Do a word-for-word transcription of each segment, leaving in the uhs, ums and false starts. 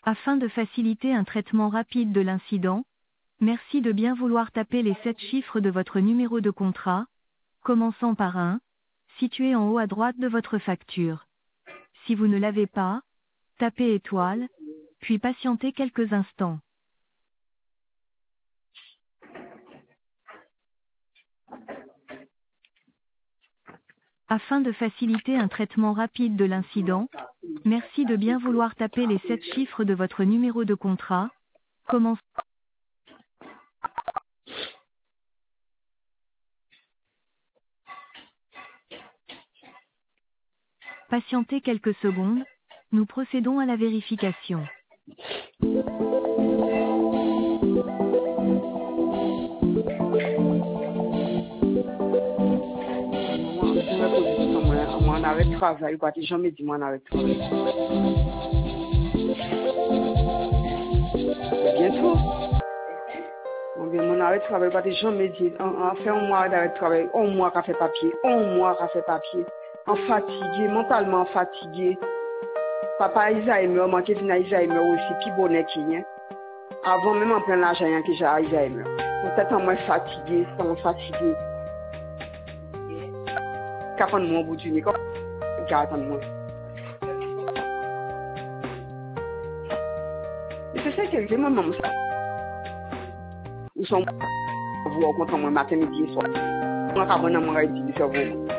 Afin de faciliter un traitement rapide de l'incident, merci de bien vouloir taper les sept chiffres de votre numéro de contrat, commençant par un, situé en haut à droite de votre facture. Si vous ne l'avez pas, tapez étoile, puis patientez quelques instants. Afin de faciliter un traitement rapide de l'incident, merci de bien vouloir taper les sept chiffres de votre numéro de contrat, commençant. Patientez quelques secondes, nous procédons à la vérification. Moi, on arrête de travail, parce que jamais dit moi on arrête de travail. Bientôt. On arrête de travail, parce que jamais dit, on fait un mois d'arrêt de travail, un mois qu'a fait papier, un mois qu'a fait papier. En fatigué, mentalement fatigué. Papa Alzheimer, moi qui viens Alzheimer aussi, qui bonnet qui est. Avant même en plein l'argent que j'ai Alzheimer. Peut-être en moins fatigué, en fatigué. Qu'à mon bout du nez, qu'à attendre moi. C'est ça que j'ai, maman. Ils sont vous rencontrez moi matin, midi et soir. Moi, quand on a mon rêve, je vais vous.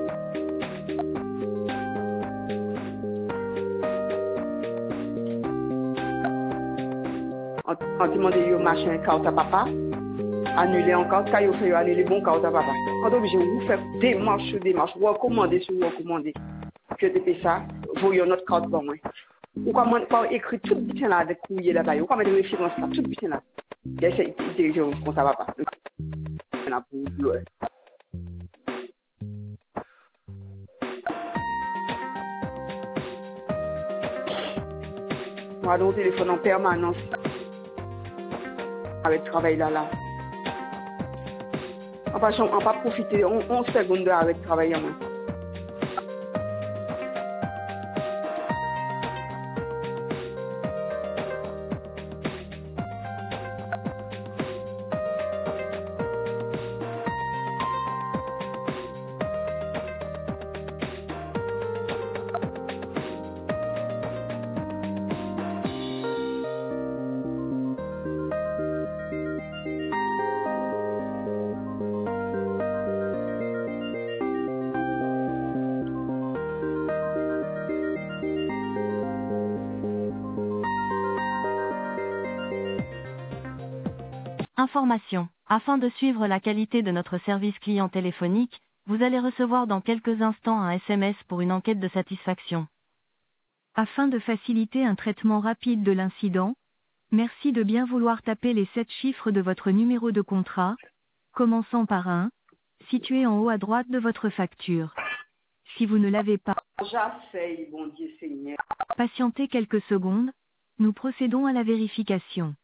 On demande au machin carte à papa, annuler encore, quand il fait annuler bon carte à papa. On est obligé de vous faire démarche sur démarche, recommander sur recommander. Que depuis ça, voyons notre carte pour moi. Ou comment écrire tout le bulletin là avec courrier là-bas, ou comment des références là, tout le bulletin là. J'essaie de diriger comme ça va pas. Moi, donc, téléphone en permanence. Avec le travail là, là. On va pas profiter, on, on seconde avec le travail en main. Information. Afin de suivre la qualité de notre service client téléphonique, vous allez recevoir dans quelques instants un S M S pour une enquête de satisfaction. Afin de faciliter un traitement rapide de l'incident, merci de bien vouloir taper les sept chiffres de votre numéro de contrat, commençant par un, situé en haut à droite de votre facture. Si vous ne l'avez pas, J'essaie, bon Dieu Seigneur. patientez quelques secondes, nous procédons à la vérification.